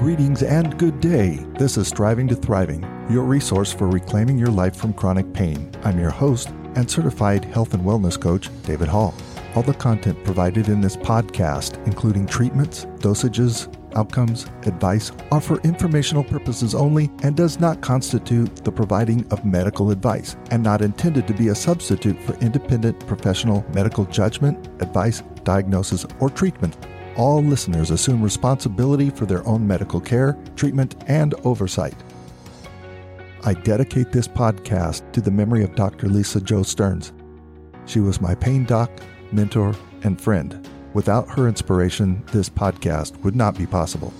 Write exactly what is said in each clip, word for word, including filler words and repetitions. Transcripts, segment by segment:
Greetings and good day. This is Striving to Thriving, your resource for reclaiming your life from chronic pain. I'm your host and certified health and wellness coach, David Hall. All the content provided in this podcast, including treatments, dosages, outcomes, advice, are for informational purposes only and does not constitute the providing of medical advice and not intended to be a substitute for independent professional medical judgment, advice, diagnosis, or treatment. All listeners assume responsibility for their own medical care, treatment, and oversight. I dedicate this podcast to the memory of Doctor Lisa Jo Stearns. She was my pain doc, mentor, and friend. Without her inspiration, this podcast would not be possible.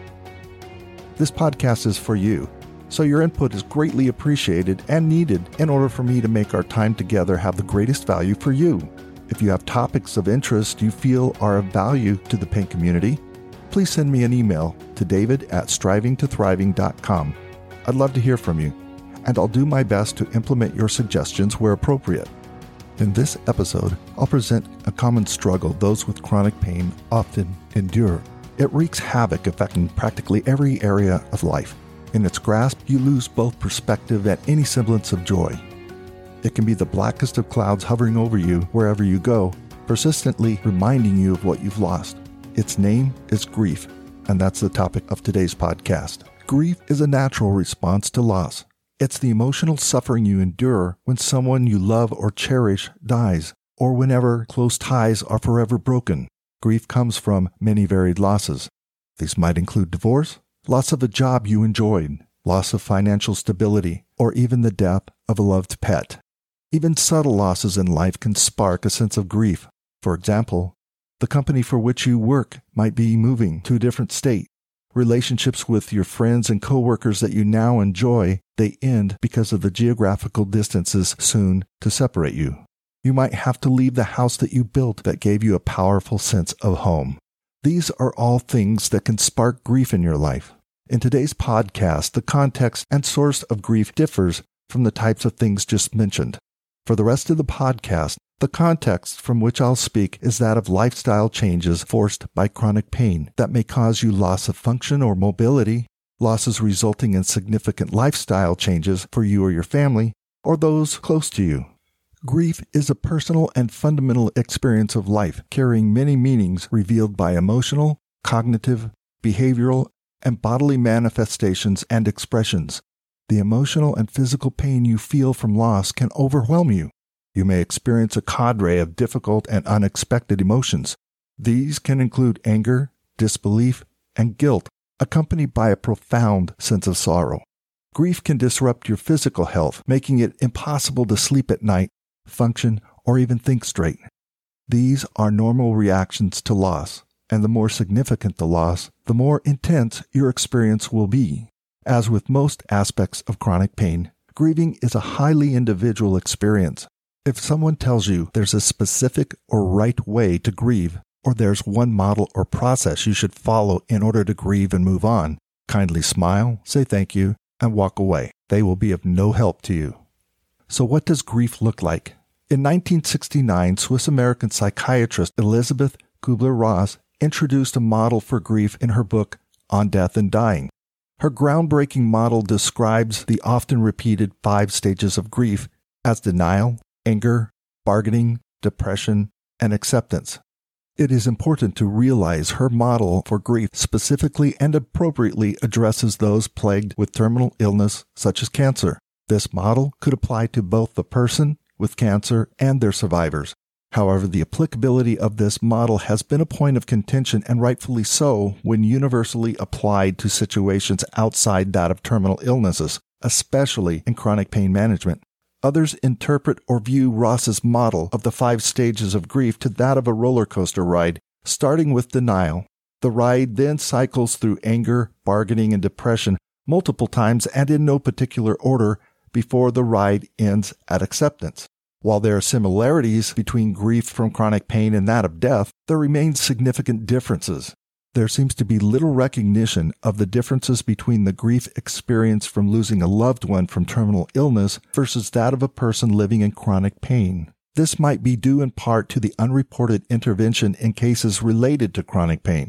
This podcast is for you, so your input is greatly appreciated and needed in order for me to make our time together have the greatest value for you. If you have topics of interest you feel are of value to the pain community, please send me an email to david at striving to thriving dot com. I'd love to hear from you, and I'll do my best to implement your suggestions where appropriate. In this episode, I'll present a common struggle those with chronic pain often endure. It wreaks havoc affecting practically every area of life. In its grasp, you lose both perspective and any semblance of joy. It can be the blackest of clouds hovering over you wherever you go, persistently reminding you of what you've lost. Its name is grief, and that's the topic of today's podcast. Grief is a natural response to loss. It's the emotional suffering you endure when someone you love or cherish dies, or whenever close ties are forever broken. Grief comes from many varied losses. These might include divorce, loss of a job you enjoyed, loss of financial stability, or even the death of a loved pet. Even subtle losses in life can spark a sense of grief. For example, the company for which you work might be moving to a different state. Relationships with your friends and coworkers that you now enjoy, they end because of the geographical distances soon to separate you. You might have to leave the house that you built that gave you a powerful sense of home. These are all things that can spark grief in your life. In today's podcast, the context and source of grief differs from the types of things just mentioned. For the rest of the podcast, the context from which I'll speak is that of lifestyle changes forced by chronic pain that may cause you loss of function or mobility, losses resulting in significant lifestyle changes for you or your family, or those close to you. Grief is a personal and fundamental experience of life, carrying many meanings revealed by emotional, cognitive, behavioral, and bodily manifestations and expressions. The emotional and physical pain you feel from loss can overwhelm you. You may experience a cadre of difficult and unexpected emotions. These can include anger, disbelief, and guilt, accompanied by a profound sense of sorrow. Grief can disrupt your physical health, making it impossible to sleep at night, function, or even think straight. These are normal reactions to loss, and the more significant the loss, the more intense your experience will be. As with most aspects of chronic pain, grieving is a highly individual experience. If someone tells you there's a specific or right way to grieve, or there's one model or process you should follow in order to grieve and move on, kindly smile, say thank you, and walk away. They will be of no help to you. So what does grief look like? In nineteen sixty-nine, Swiss-American psychiatrist Elisabeth Kübler-Ross introduced a model for grief in her book, On Death and Dying. Her groundbreaking model describes the often repeated five stages of grief as denial, anger, bargaining, depression, and acceptance. It is important to realize her model for grief specifically and appropriately addresses those plagued with terminal illness such as cancer. This model could apply to both the person with cancer and their survivors. However, the applicability of this model has been a point of contention, and rightfully so, when universally applied to situations outside that of terminal illnesses, especially in chronic pain management. Others interpret or view Ross's model of the five stages of grief to that of a roller coaster ride, starting with denial. The ride then cycles through anger, bargaining, and depression multiple times and in no particular order before the ride ends at acceptance. While there are similarities between grief from chronic pain and that of death, there remain significant differences. There seems to be little recognition of the differences between the grief experienced from losing a loved one from terminal illness versus that of a person living in chronic pain. This might be due in part to the unreported intervention in cases related to chronic pain.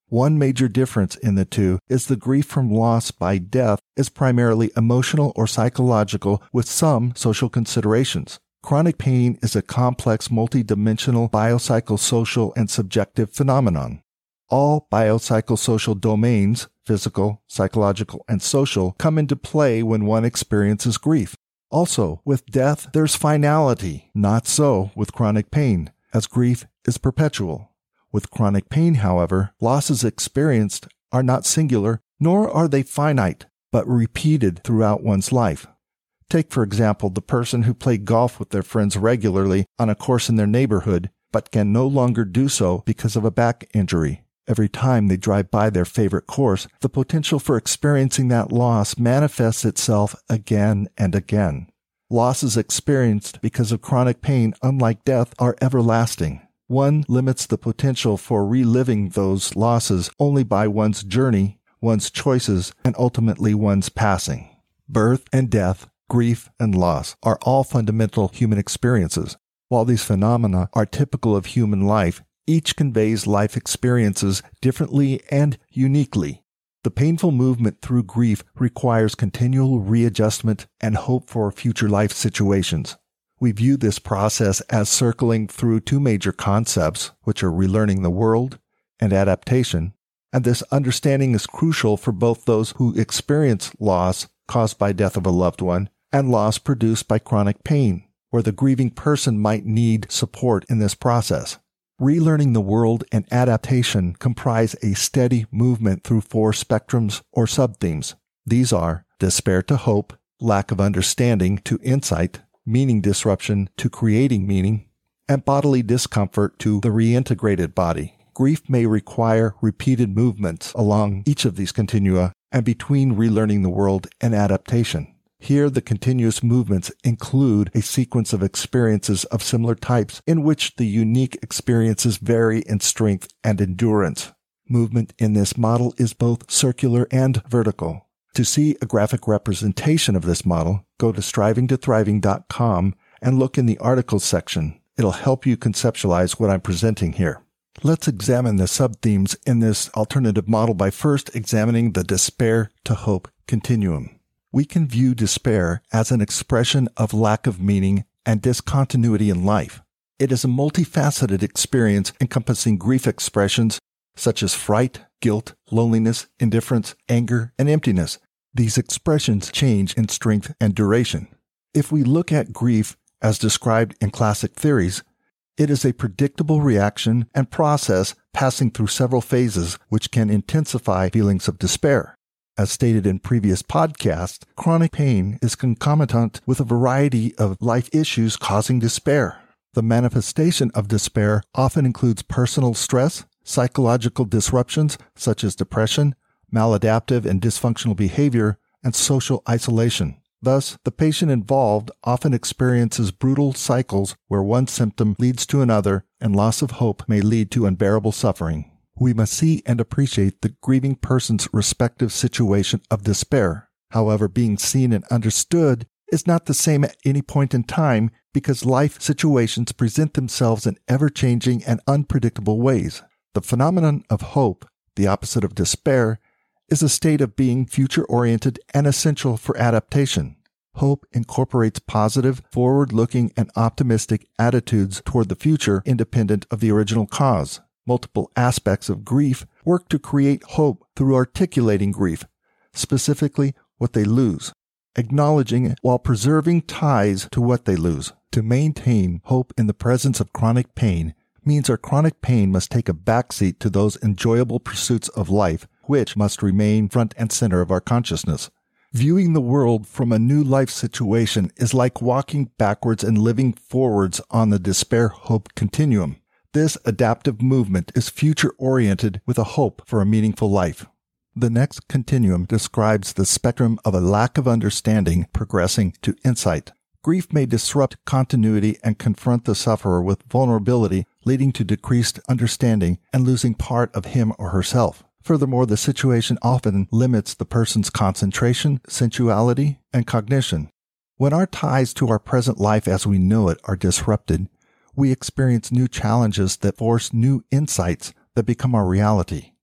One major difference in the two is the grief from loss by death is primarily emotional or psychological with some social considerations. Chronic pain is a complex, multidimensional biopsychosocial and subjective phenomenon. All biopsychosocial domains, physical, psychological, and social, come into play when one experiences grief. Also, with death, there's finality. Not so with chronic pain, as grief is perpetual. With chronic pain, however, losses experienced are not singular, nor are they finite, but repeated throughout one's life. Take, for example, the person who played golf with their friends regularly on a course in their neighborhood, but can no longer do so because of a back injury. Every time they drive by their favorite course, the potential for experiencing that loss manifests itself again and again. Losses experienced because of chronic pain, unlike death, are everlasting. One limits the potential for reliving those losses only by one's journey, one's choices, and ultimately one's passing. Birth and death, grief and loss are all fundamental human experiences. While these phenomena are typical of human life, each conveys life experiences differently and uniquely. The painful movement through grief requires continual readjustment and hope for future life situations. We view this process as circling through two major concepts, which are relearning the world and adaptation, and this understanding is crucial for both those who experience loss caused by death of a loved one and loss produced by chronic pain, where the grieving person might need support in this process. Relearning the world and adaptation comprise a steady movement through four spectrums or subthemes. These are despair to hope, lack of understanding to insight, meaning disruption to creating meaning, and bodily discomfort to the reintegrated body. Grief may require repeated movements along each of these continua and between relearning the world and adaptation. Here, the continuous movements include a sequence of experiences of similar types in which the unique experiences vary in strength and endurance. Movement in this model is both circular and vertical. To see a graphic representation of this model, go to striving to thriving dot com and look in the articles section. It'll help you conceptualize what I'm presenting here. Let's examine the subthemes in this alternative model by first examining the despair to hope continuum. We can view despair as an expression of lack of meaning and discontinuity in life. It is a multifaceted experience encompassing grief expressions such as fright, guilt, loneliness, indifference, anger, and emptiness. These expressions change in strength and duration. If we look at grief as described in classic theories, it is a predictable reaction and process passing through several phases which can intensify feelings of despair. As stated in previous podcasts, chronic pain is concomitant with a variety of life issues causing despair. The manifestation of despair often includes personal stress, psychological disruptions such as depression, maladaptive and dysfunctional behavior, and social isolation. Thus, the patient involved often experiences brutal cycles where one symptom leads to another, and loss of hope may lead to unbearable suffering. We must see and appreciate the grieving person's respective situation of despair. However, being seen and understood is not the same at any point in time because life situations present themselves in ever-changing and unpredictable ways. The phenomenon of hope, the opposite of despair, is a state of being future-oriented and essential for adaptation. Hope incorporates positive, forward-looking, and optimistic attitudes toward the future independent of the original cause. Multiple aspects of grief work to create hope through articulating grief, specifically what they lose, acknowledging it while preserving ties to what they lose. To maintain hope in the presence of chronic pain means our chronic pain must take a backseat to those enjoyable pursuits of life, which must remain front and center of our consciousness. Viewing the world from a new life situation is like walking backwards and living forwards on the despair-hope continuum. This adaptive movement is future-oriented with a hope for a meaningful life. The next continuum describes the spectrum of a lack of understanding progressing to insight. Grief may disrupt continuity and confront the sufferer with vulnerability, leading to decreased understanding and losing part of him or herself. Furthermore, the situation often limits the person's concentration, sensuality, and cognition. When our ties to our present life as we know it are disrupted, we experience new challenges that force new insights that become our reality.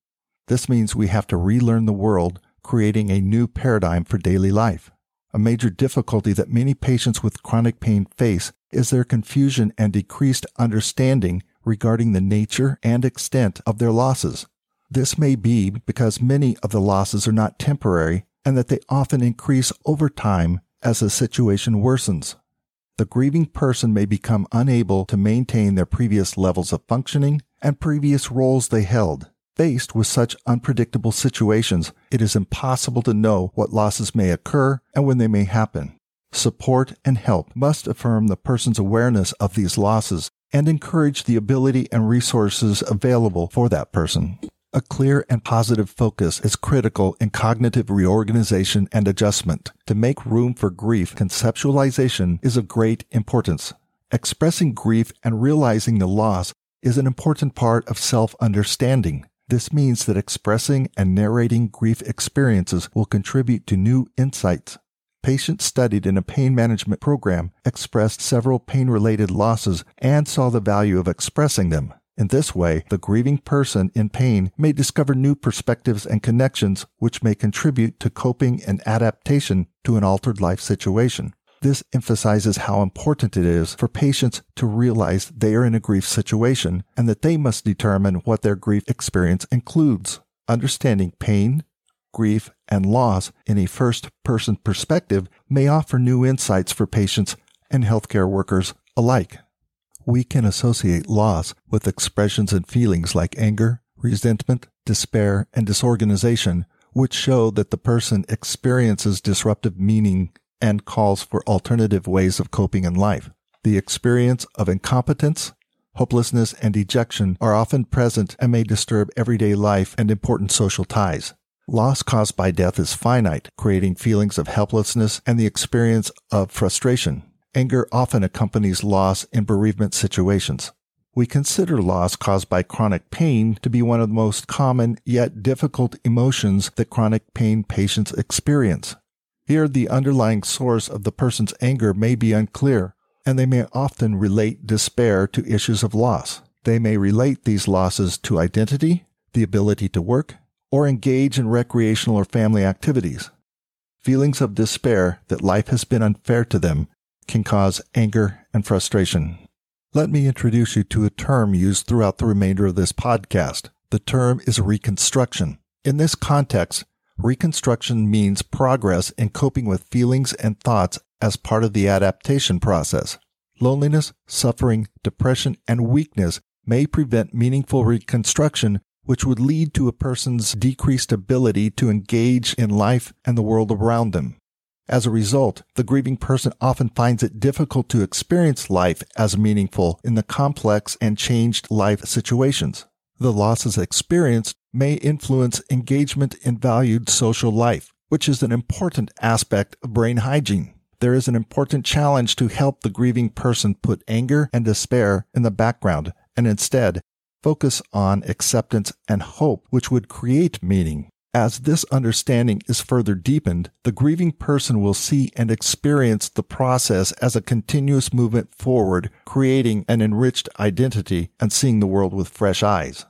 This means we have to relearn the world, creating a new paradigm for daily life. A major difficulty that many patients with chronic pain face is their confusion and decreased understanding regarding the nature and extent of their losses. This may be because many of the losses are not temporary and that they often increase over time as the situation worsens. The grieving person may become unable to maintain their previous levels of functioning and previous roles they held. Faced with such unpredictable situations, it is impossible to know what losses may occur and when they may happen. Support and help must affirm the person's awareness of these losses and encourage the ability and resources available for that person. A clear and positive focus is critical in cognitive reorganization and adjustment. To make room for grief, conceptualization is of great importance. Expressing grief and realizing the loss is an important part of self-understanding. This means that expressing and narrating grief experiences will contribute to new insights. Patients studied in a pain management program expressed several pain-related losses and saw the value of expressing them. In this way, the grieving person in pain may discover new perspectives and connections which may contribute to coping and adaptation to an altered life situation. This emphasizes how important it is for patients to realize they are in a grief situation and that they must determine what their grief experience includes. Understanding pain, grief, and loss in a first-person perspective may offer new insights for patients and healthcare workers alike. We can associate loss with expressions and feelings like anger, resentment, despair, and disorganization, which show that the person experiences disruptive meaning and calls for alternative ways of coping in life. The experience of incompetence, hopelessness, and dejection are often present and may disturb everyday life and important social ties. Loss caused by death is finite, creating feelings of helplessness and the experience of frustration. Anger often accompanies loss in bereavement situations. We consider loss caused by chronic pain to be one of the most common yet difficult emotions that chronic pain patients experience. Here, the underlying source of the person's anger may be unclear, and they may often relate despair to issues of loss. They may relate these losses to identity, the ability to work, or engage in recreational or family activities. Feelings of despair that life has been unfair to them can cause anger and frustration. Let me introduce you to a term used throughout the remainder of this podcast. The term is reconstruction. In this context, reconstruction means progress in coping with feelings and thoughts as part of the adaptation process. Loneliness, suffering, depression, and weakness may prevent meaningful reconstruction, which would lead to a person's decreased ability to engage in life and the world around them. As a result, the grieving person often finds it difficult to experience life as meaningful in the complex and changed life situations. The losses experienced may influence engagement in valued social life, which is an important aspect of brain hygiene. There is an important challenge to help the grieving person put anger and despair in the background and instead focus on acceptance and hope, which would create meaning. As this understanding is further deepened, the grieving person will see and experience the process as a continuous movement forward, creating an enriched identity and seeing the world with fresh eyes.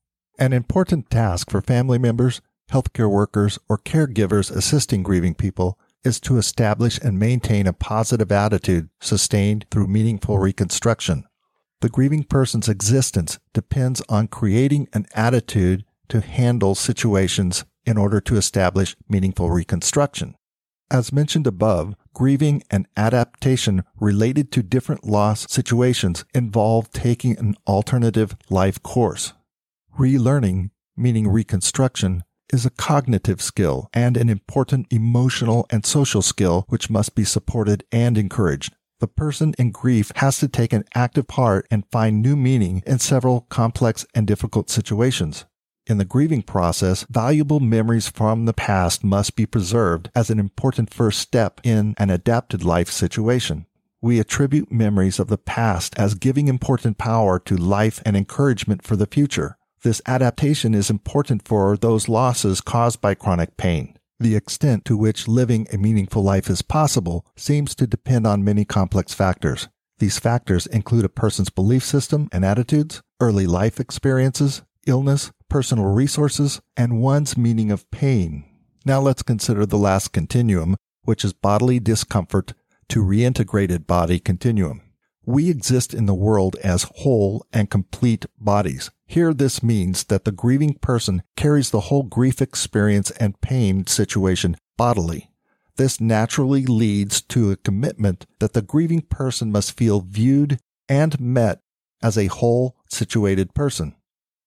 An important task for family members, healthcare workers, or caregivers assisting grieving people is to establish and maintain a positive attitude sustained through meaningful reconstruction. The grieving person's existence depends on creating an attitude to handle situations in order to establish meaningful reconstruction. As mentioned above, grieving and adaptation related to different loss situations involve taking an alternative life course. Relearning, meaning reconstruction, is a cognitive skill and an important emotional and social skill which must be supported and encouraged. The person in grief has to take an active part and find new meaning in several complex and difficult situations. In the grieving process, valuable memories from the past must be preserved as an important first step in an adapted life situation. We attribute memories of the past as giving important power to life and encouragement for the future. This adaptation is important for those losses caused by chronic pain. The extent to which living a meaningful life is possible seems to depend on many complex factors. These factors include a person's belief system and attitudes, early life experiences, illness, personal resources, and one's meaning of pain. Now let's consider the last continuum, which is bodily discomfort to reintegrated body continuum. We exist in the world as whole and complete bodies. Here this means that the grieving person carries the whole grief experience and pain situation bodily. This naturally leads to a commitment that the grieving person must feel viewed and met as a whole situated person.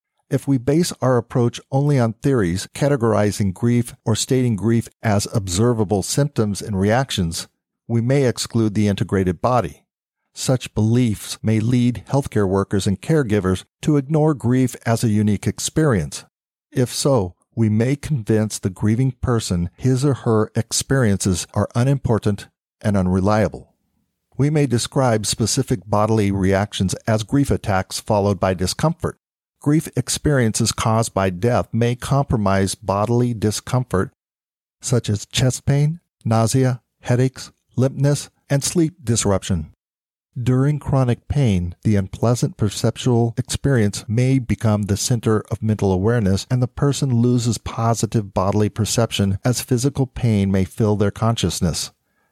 If we base our approach only on theories categorizing grief or stating grief as observable symptoms and reactions, we may exclude the integrated body. Such beliefs may lead healthcare workers and caregivers to ignore grief as a unique experience. If so, we may convince the grieving person his or her experiences are unimportant and unreliable. We may describe specific bodily reactions as grief attacks followed by discomfort. Grief experiences caused by death may compromise bodily discomfort, such as chest pain, nausea, headaches, limpness, and sleep disruption. During chronic pain, the unpleasant perceptual experience may become the center of mental awareness, and the person loses positive bodily perception as physical pain may fill their consciousness.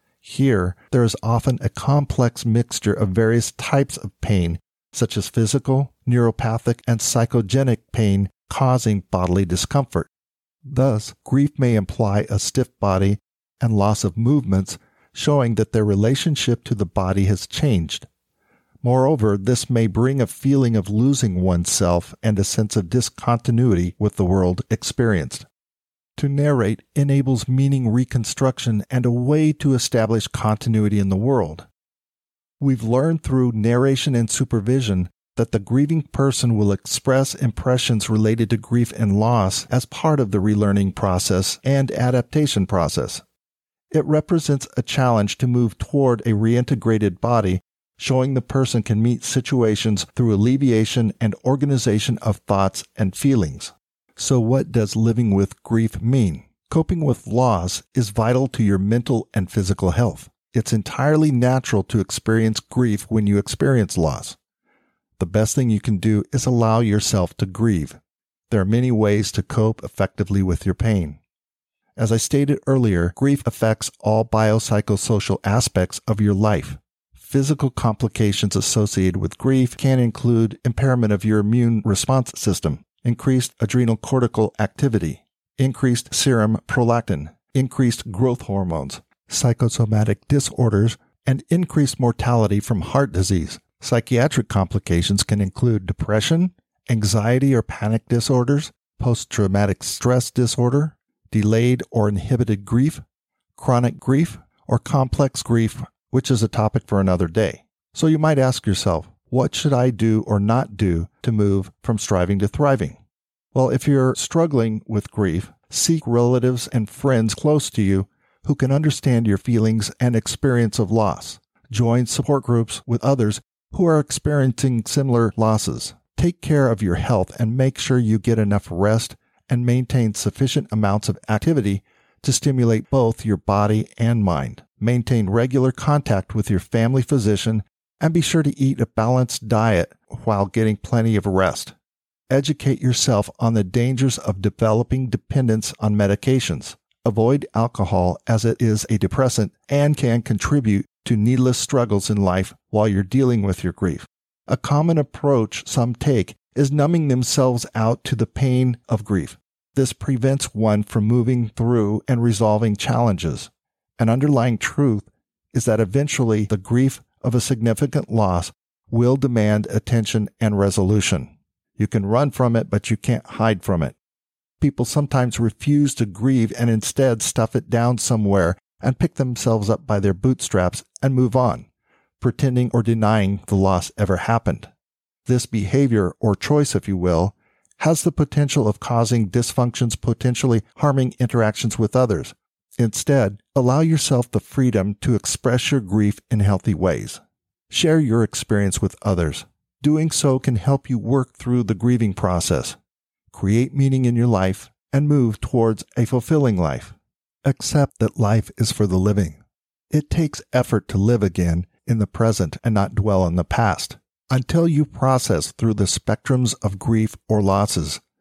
Here, there is often a complex mixture of various types of pain, such as physical, neuropathic, and psychogenic pain causing bodily discomfort. Thus, grief may imply a stiff body and loss of movements, showing that their relationship to the body has changed. Moreover, this may bring a feeling of losing oneself and a sense of discontinuity with the world experienced. To narrate enables meaning reconstruction and a way to establish continuity in the world. We've learned through narration and supervision that the grieving person will express impressions related to grief and loss as part of the relearning process and adaptation process. It represents a challenge to move toward a reintegrated body, showing the person can meet situations through alleviation and organization of thoughts and feelings. So what does living with grief mean? Coping with loss is vital to your mental and physical health. It's entirely natural to experience grief when you experience loss. The best thing you can do is allow yourself to grieve. There are many ways to cope effectively with your pain. As I stated earlier, grief affects all biopsychosocial aspects of your life. Physical complications associated with grief can include impairment of your immune response system, increased adrenal cortical activity, increased serum prolactin, increased growth hormones, psychosomatic disorders, and increased mortality from heart disease. Psychiatric complications can include depression, anxiety or panic disorders, post-traumatic stress disorder, delayed or inhibited grief, chronic grief, or complex grief, which is a topic for another day. So you might ask yourself, what should I do or not do to move from striving to thriving? Well, if you're struggling with grief, seek relatives and friends close to you who can understand your feelings and experience of loss. Join support groups with others who are experiencing similar losses. Take care of your health and make sure you get enough rest and maintain sufficient amounts of activity to stimulate both your body and mind. Maintain regular contact with your family physician and be sure to eat a balanced diet while getting plenty of rest. Educate yourself on the dangers of developing dependence on medications. Avoid alcohol as it is a depressant and can contribute to needless struggles in life while you're dealing with your grief. A common approach some take is numbing themselves out to the pain of grief. This prevents one from moving through and resolving challenges. An underlying truth is that eventually the grief of a significant loss will demand attention and resolution. You can run from it, but you can't hide from it. People sometimes refuse to grieve and instead stuff it down somewhere and pick themselves up by their bootstraps and move on, pretending or denying the loss ever happened. This behavior, or choice if you will, has the potential of causing dysfunctions, potentially harming interactions with others. Instead, allow yourself the freedom to express your grief in healthy ways. Share your experience with others. Doing so can help you work through the grieving process, create meaning in your life, and move towards a fulfilling life. Accept that life is for the living. It takes effort to live again in the present and not dwell in the past. Until you process through the spectrums of grief or losses,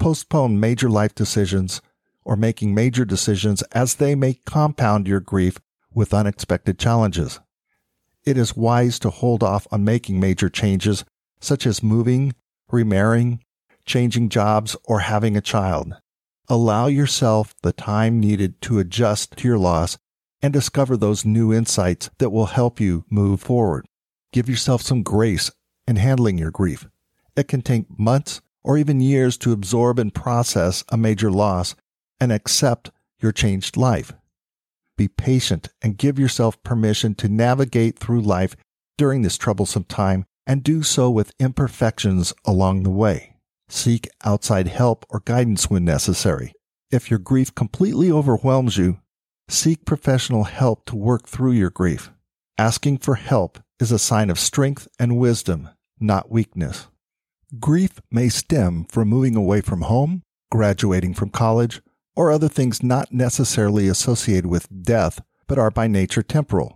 postpone major life decisions or making major decisions as they may compound your grief with unexpected challenges. It is wise to hold off on making major changes such as moving, remarrying, changing jobs, or having a child. Allow yourself the time needed to adjust to your loss and discover those new insights that will help you move forward. Give yourself some grace in handling your grief. It can take months or even years to absorb and process a major loss and accept your changed life. Be patient and give yourself permission to navigate through life during this troublesome time and do so with imperfections along the way. Seek outside help or guidance when necessary. If your grief completely overwhelms you, seek professional help to work through your grief. Asking for help is a sign of strength and wisdom, not weakness. Grief may stem from moving away from home, graduating from college, or other things not necessarily associated with death, but are by nature temporal.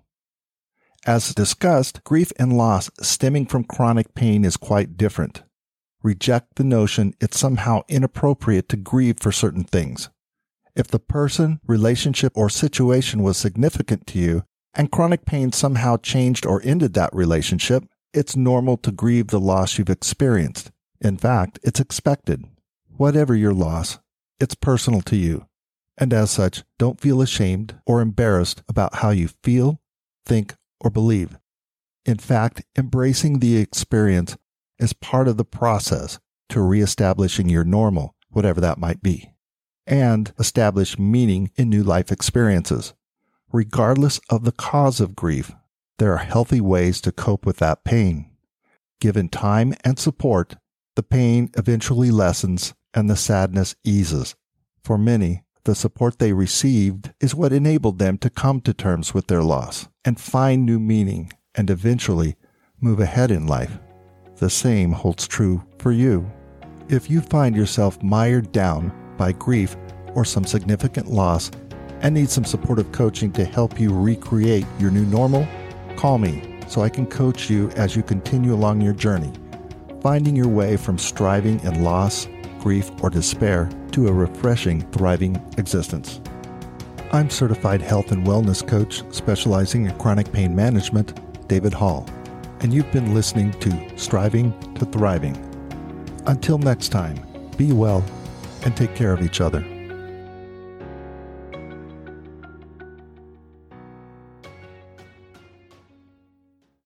As discussed, grief and loss stemming from chronic pain is quite different. Reject the notion it's somehow inappropriate to grieve for certain things. If the person, relationship, or situation was significant to you, and chronic pain somehow changed or ended that relationship, it's normal to grieve the loss you've experienced. In fact, it's expected. Whatever your loss, it's personal to you, and as such, don't feel ashamed or embarrassed about how you feel, think, or believe. In fact, embracing the experience is part of the process to reestablishing your normal, whatever that might be, and establish meaning in new life experiences. Regardless of the cause of grief, there are healthy ways to cope with that pain. Given time and support, the pain eventually lessens and the sadness eases. For many, the support they received is what enabled them to come to terms with their loss and find new meaning and eventually move ahead in life. The same holds true for you. If you find yourself mired down by grief or some significant loss and need some supportive coaching to help you recreate your new normal, call me so I can coach you as you continue along your journey, finding your way from striving in loss, grief, or despair to a refreshing, thriving existence. I'm certified health and wellness coach specializing in chronic pain management, David Hall, and you've been listening to Striving to Thriving. Until next time, be well and take care of each other.